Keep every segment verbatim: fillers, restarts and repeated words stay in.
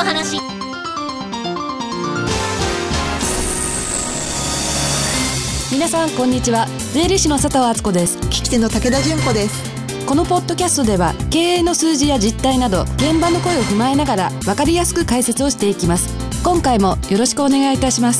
の話。 皆さんこんにちは。税理士の佐藤敦子です。 聞き手の武田純子です。 このポッドキャストでは経営の数字や実態など現場の声を踏まえながら分かりやすく解説をしていきます。今回もよろしくお願いいたします。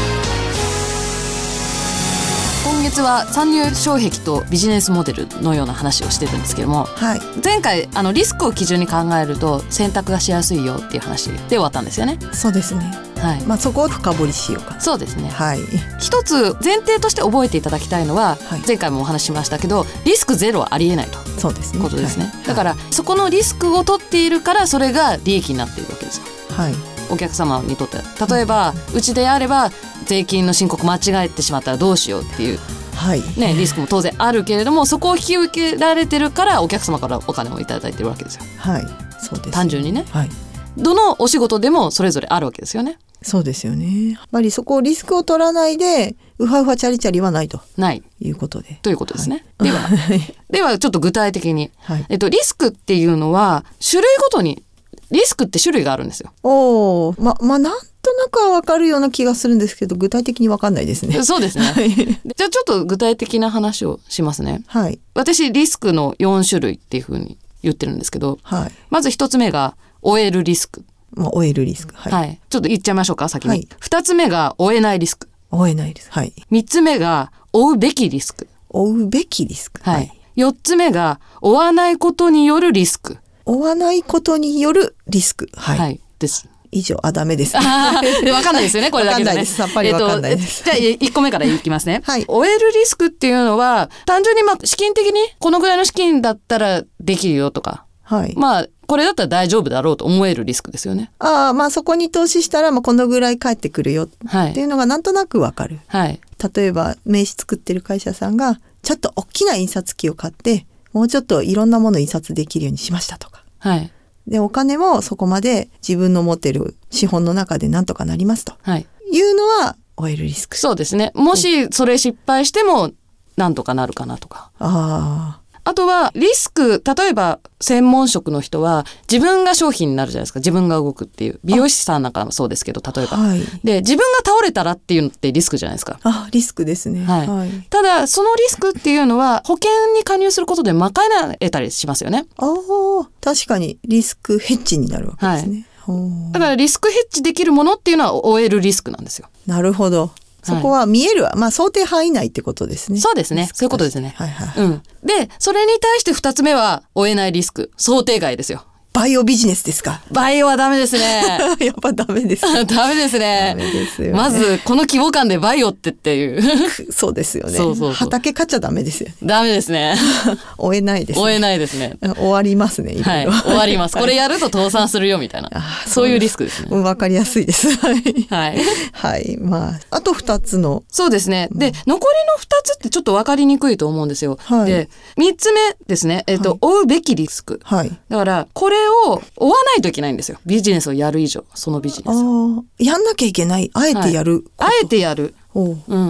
今月は参入障壁とビジネスモデルのような話をしてるんですけども、 はい、 前回あのリスクを基準に考えると選択がしやすいよっていう話で終わったんですよね。 そうですね、 はい。 まあ、そこを深掘りしようか。 そうですね、 はい、 一つ前提として覚えていただきたいのは、 はい、 前回もお話ししましたけどリスクゼロはありえないとそうですねことですね、 はい、 だからそこのリスクを取っているからそれが利益になっているわけですよ。 はい、 お客様にとって例えば、うん、うちであれば税金の申告間違えてしまったらどうしようっていう、 はいね、リスクも当然あるけれどもそこを引き受けられてるからお客様からお金をいただいてるわけですよ。 はい、そうです。 単純にね、 はい、 どのお仕事でもそれぞれあるわけですよね。 そうですよね。やっぱりそこをリスクを取らないでウハウハチャリチャリはないとないいうことでということですね、 はい、 ではではちょっと具体的に、 はい、 えっと、リスクっていうのは種類ごとにリスクって種類があるんですよ。 おー、ま、まあなんとなくは分かるような気がするんですけど具体的に分かんないですね。 そうですね、 はい、 じゃあちょっと具体的な話をしますね。 はい、 私リスクのよん種類っていうふうに言ってるんですけど、はい、まずひとつめが終えるリスク、 まあ、終えるリスク、はいはい、ちょっと言っちゃいましょうか先に、はい、ふたつめが追えないリスク、 追えないリスク、はい、 みっつめが追うべきリスク、 追うべきリスク、 はいはい、よっつめが追わないことによるリスク、 追わないことによるリスク、はい、はい、 です。 以上、あ、ダメです。 わかんないですよね、これだけでね。わかんないです。 さっぱりわかんないです。 えっと、じゃあいっこめからいきますね。 はい。 追えるリスクっていうのは単純にまあ資金的にこのぐらいの資金だったらできるよとか、はい、まあこれだったら大丈夫だろうと思えるリスクですよね。 ああ、まあそこに投資したらまあこのぐらい返ってくるよっていうのがなんとなくわかる。はい。例えば名刺作ってる会社さんがちょっと大きな印刷機を買ってもうちょっといろんなものを印刷できるようにしましたとか。はい。でお金もそこまで自分の持ってる資本の中でなんとかなりますと、はい、いうのは追えるリスク。 そうですね。もしそれ失敗してもなんとかなるかなとか。ああ。あとはリスク、例えば専門職の人は自分が商品になるじゃないですか。自分が動くっていう美容師さんなんかもそうですけど例えば、はい、で自分が倒れたらっていうのってリスクじゃないですか。 あ、リスクですね、はいはい、 ただそのリスクっていうのは保険に加入することで賄えたりしますよね。 ああ、確かにリスクヘッジになるわけですね、 はい、だからリスクヘッジできるものっていうのは追えるリスクなんですよ。 なるほど。そこは見えるわ、はい、まあ想定範囲内ってことですね。 そうですね、そういうことですね、 はいはい、 うん、でそれに対してふたつめは追えないリスク、想定外ですよ。 バイオビジネスですか。 バイオはダメですねやっぱダメですダメですね。 ダメですよね。まずこの規模感でバイオってっていうそうですよね。 そうそうそう、 畑買っちゃダメですよね。 ダメですね追えないですね。 追えないですね。 終わりますね、いろいろ、 はい、終わります。これやると倒産するよみたいなそういうリスクですね。 わかりやすいですはいはい、 はい、まああとふたつの。 そうですね。で、うん、残りのふたつってちょっとわかりにくいと思うんですよ、はい、でみっつめですね、えーとはい、追うべきリスク、はい、だからこれを追わないといけないんですよ。ビジネスをやる以上、そのビジネスをあやんなきゃいけない、あえてやる、 はい、あえてやる、うん、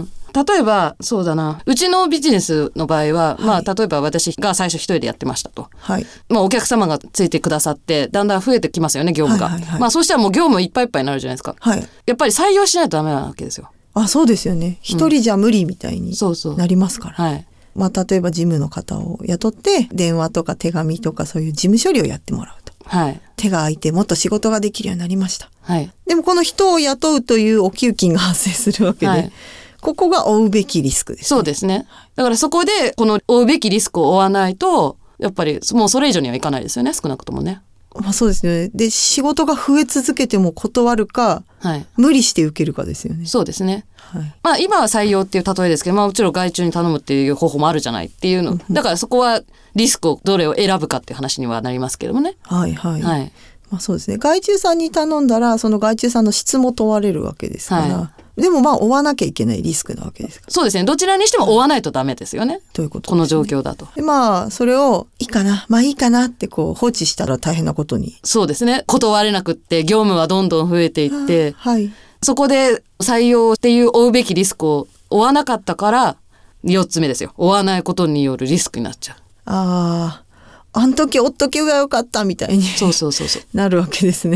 例えばそうだな、うちのビジネスの場合は、はい、まあ例えば私が最初一人でやってましたと、はい、まあお客様がついてくださってだんだん増えてきますよね、業務が、はいはいはい、まあそうしたらもう業務いっぱいいっぱいになるじゃないですか、はい、やっぱり採用しないとダメなわけですよ。 あ、そうですよね。一人じゃ無理みたいになりますから、うん、そうそう、はい、まあ例えば事務の方を雇って電話とか手紙とかそういう事務処理をやってもらうと、はい、手が空いてもっと仕事ができるようになりました、はい、でもこの人を雇うというお給金が発生するわけで、はい、ここが追うべきリスクですね。 そうですね。だからそこでこの追うべきリスクを追わないとやっぱりもうそれ以上にはいかないですよね、少なくともね。 まあ、そうですね。で仕事が増え続けても断るか、はい、無理して受けるかですよね。 そうですね、はい、まあ、今は採用っていう例えですけど、まあ、もちろん外注に頼むっていう方法もあるじゃないっていうのだからそこはリスクをどれを選ぶかっていう話にはなりますけどもね。はいはい、はい、 まあ、そうですね。外注さんに頼んだらその外注さんの質も問われるわけですから、はい、でもまあ追わなきゃいけないリスクなわけですから。 そうですね。どちらにしても追わないとダメですよね。ということですね。この状況だと。 でまあそれをいいかな、まあいいかなってこう放置したら大変なことに。 そうですね。断れなくって業務はどんどん増えていって、はい、そこで採用っていう追うべきリスクを追わなかったからよっつめですよ。追わないことによるリスクになっちゃう。 ああ、あん時追っとけばよかったみたいにそうそうそうそうなるわけですね。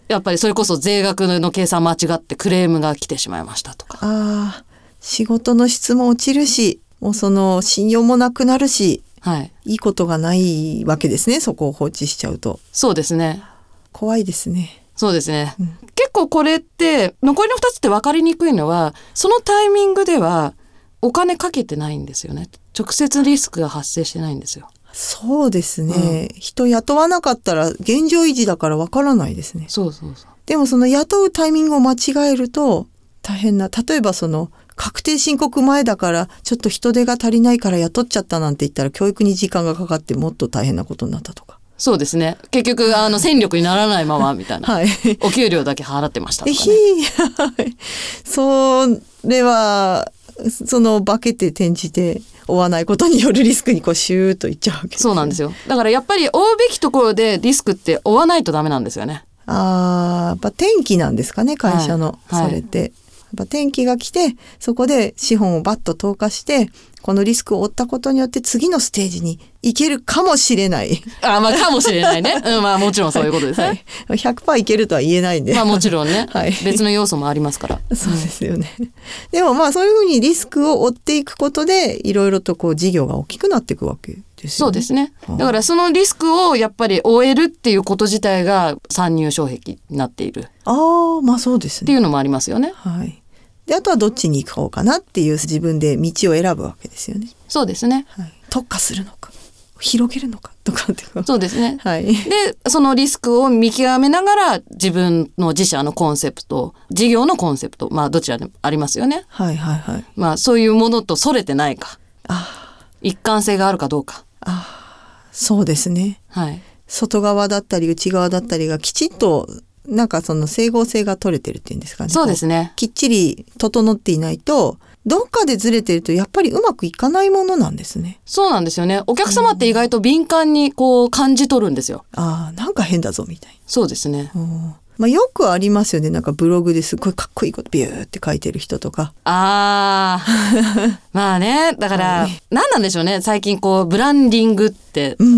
やっぱりそれこそ税額の計算間違ってクレームが来てしまいましたとか。 あ、仕事の質も落ちるし、もうその信用もなくなるし、はい、いいことがないわけですね、そこを放置しちゃうと。 そうですね。 怖いですね。 そうですね、うん、結構これって残りのふたつって分かりにくいのは、そのタイミングではお金かけてないんですよね。直接リスクが発生してないんですよ。 そうですね、うん、人雇わなかったら現状維持だから分からないですね。 そうそうそう。 でもその雇うタイミングを間違えると大変な、例えばその確定申告前だからちょっと人手が足りないから雇っちゃったなんて言ったら教育に時間がかかってもっと大変なことになったとか。 そうですね。結局あの戦力にならないままみたいな、はい、お給料だけ払ってましたとかね。 それはその化けて転じて追わないことによるリスクにこうシューッといっちゃうわけです、ね、 そうなんですよ。だからやっぱり追うべきところでリスクって追わないとダメなんですよね。 あ、やっぱ転機なんですかね、会社の、はい、それって、はい、やっぱ転機が来てそこで資本をバッと投下してこのリスクを負ったことによって次のステージに行けるかもしれない。 あ、まあかもしれないね、うん、まあもちろんそういうことですね、はいはい、ひゃくパーセント いけるとは言えないんで、 まあもちろんね、はい、別の要素もありますからそうですよね、うん、でもまあそういうふうにリスクを負っていくことでいろいろとこう事業が大きくなっていくわけですよね。 そうですね。だからそのリスクをやっぱり負えるっていうこと自体が参入障壁になっている。 ああ、まあそうですねっていうのもありますよね。 はい。であとはどっちに行こうかなっていう自分で道を選ぶわけですよね。 そうですね、 はい、特化するのか広げるのかとかってそうですね、 はい、 でそのリスクを見極めながら自分の自社のコンセプト、事業のコンセプト、まあどちらでもありますよね。 はいはいはい。 まあそういうものとそれてないか、あ、一貫性があるかどうか。 あ、そうですね、はい、外側だったり内側だったりがきちっとなんかその整合性が取れてるっていうんですかね。 そうですね。 きっちり整っていないとどっかでずれてるとやっぱりうまくいかないものなんですね。 そうなんですよね。お客様って意外と敏感にこう感じ取るんですよ、 うん、あ、なんか変だぞみたいな。 そうですね、 うん、まあ、よくありますよね。なんかブログですごいかっこいいことビューって書いてる人とか。 あまあね、だから、はい、何なんでしょうね、最近こうブランディングって、うんうん、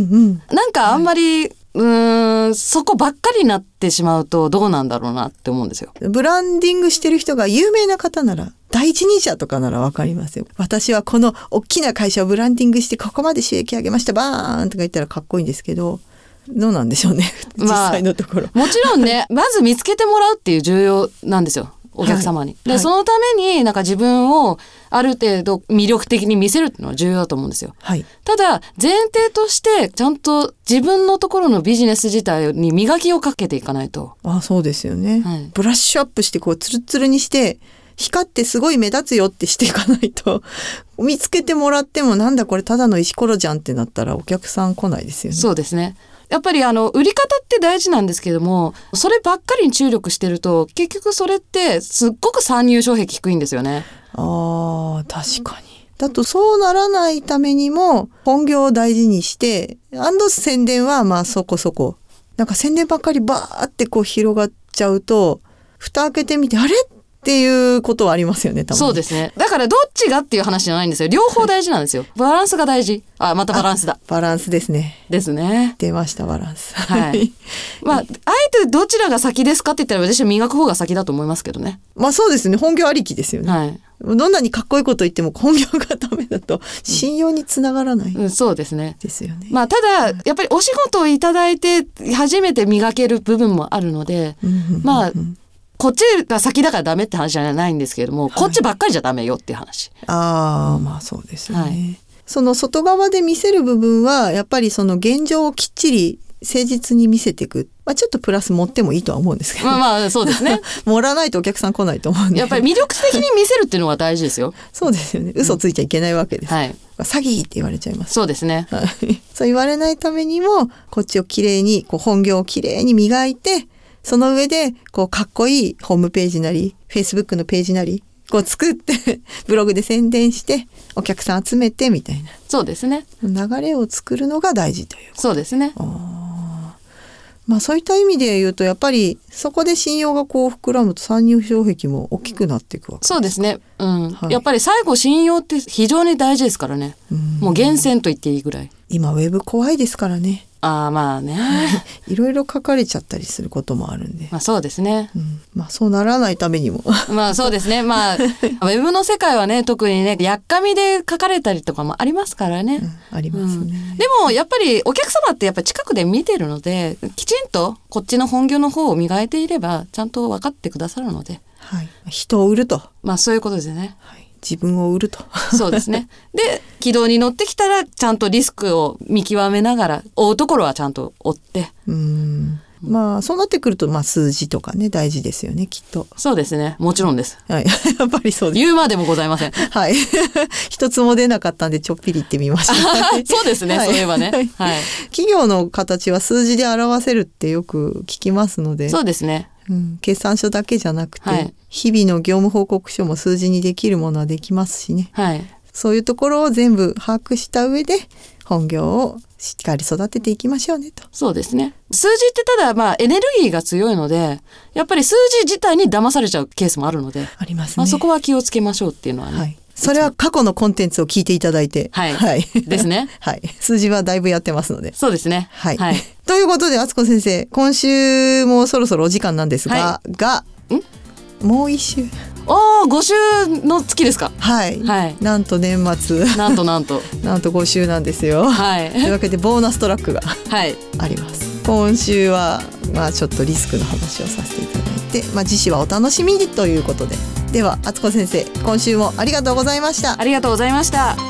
なんかあんまり、はい、うーんそこばっかりになってしまうとどうなんだろうなって思うんですよ。 ブランディングしてる人が有名な方なら、第一人者とかならわかりますよ。私はこの大きな会社をブランディングしてここまで収益上げましたバーンとか言ったらかっこいいんですけど、どうなんでしょうね実際のところ、 まあ、もちろんねまず見つけてもらうっていう重要なんですよ、お客様に、はい、で、はい、そのためになんか自分をある程度魅力的に見せるっていうのは重要だと思うんですよ、はい、ただ前提としてちゃんと自分のところのビジネス自体に磨きをかけていかないと。 あ、そうですよね、はい、ブラッシュアップしてこうツルツルにして光ってすごい目立つよってしていかないと見つけてもらってもなんだこれただの石ころじゃんってなったらお客さん来ないですよね。 そうですね。やっぱりあの売り方って大事なんですけども、そればっかりに注力してると結局それってすっごく参入障壁低いんですよね。 あ、確かに。だとそうならないためにも本業を大事にしてアンド宣伝はまあそこそこ、なんか宣伝ばっかりバーってこう広がっちゃうと蓋開けてみてあれっていうことはありますよね、多分。 そうですね。だからどっちがっていう話じゃないんですよ。両方大事なんですよ。バランスが大事。あ、またバランスだ。 バランスですね。 ですね。 出ましたバランス。 はい。まああえてどちらが先ですかって言ったら私は磨く方が先だと思いますけどね。 まあそうですね。本業ありきですよね。はい。どんなにかっこいいこと言っても本業がダメだと信用につながらない、 うんうん、そうですね。 ですよね。 まあただやっぱりお仕事をいただいて初めて磨ける部分もあるので、うんうんうんうん、まあこっちが先だからダメって話じゃないんですけれども、はい、こっちばっかりじゃダメよっていう話。 ああ、まあそうですね、はい、その外側で見せる部分はやっぱりその現状をきっちり誠実に見せていく、まあ、ちょっとプラス持ってもいいとは思うんですけど、 まあまあそうですね盛らないとお客さん来ないと思うんで、 やっぱり魅力的に見せるっていうのは大事ですよそうですよね。嘘ついちゃいけないわけです、うん、はい、詐欺って言われちゃいます。 そうですね、 はい、そう言われないためにもこっちをきれいにこう本業をきれいに磨いて、その上でこうかっこいいホームページなり Facebook のページなりこう作ってブログで宣伝してお客さん集めてみたいな、 そうですね、 流れを作るのが大事という。 そうですね。 あ、まあそういった意味で言うとやっぱりそこで信用がこう膨らむと参入障壁も大きくなっていくわけですか。 そうですね、うん、はい、やっぱり最後信用って非常に大事ですからね、うん、もう源泉と言っていいぐらい。 今ウェブ怖いですからね。 ああまあねいろいろ書かれちゃったりすることもあるんで、 まあそうですね、 うん、まあそうならないためにもまあそうですね、まあウェブの世界はね特にねやっかみで書かれたりとかもありますからね、 うん、ありますね、うん、 でもやっぱりお客様ってやっぱり近くで見てるのできちんとこっちの本業の方を磨いていればちゃんと分かってくださるので、 はい、人を売ると、 まあそういうことですね、 はい、自分を売るとそうですね。で軌道に乗ってきたらちゃんとリスクを見極めながら追うところはちゃんと追って、 うーん、まあそうなってくると、まあ、数字とかね大事ですよねきっと。 そうですね、もちろんです、 はい、やっぱりそうです。 言うまでもございませんはい一つも出なかったんでちょっぴり言ってみましたそうですね、はい、そういえばね、はい、 企業の形は数字で表せるってよく聞きますので。 そうですね、 うん、決算書だけじゃなくて、はい、日々の業務報告書も数字にできるものはできますしね、はい、そういうところを全部把握した上で本業をしっかり育てていきましょうねと。 そうですね、数字ってただまあエネルギーが強いのでやっぱり数字自体に騙されちゃうケースもあるので、 ありますね、 まあ、そこは気をつけましょうっていうのはね、はい、 それは過去のコンテンツを聞いていただいて、 はい、はい、ですねはい、数字はだいぶやってますので。 そうですね、 はい、はい、ということで敦子先生今週もそろそろお時間なんですが、 はい、 がんもう一週、 おーご週の月ですか。 はい、はい、なんと年末なんとなんとなんとご週なんですよ、はい、というわけでボーナストラックがあります、はい、今週は、まあ、ちょっとリスクの話をさせていただいて、まあ、次週はお楽しみにということで、では敦子先生今週もありがとうございました。 ありがとうございました。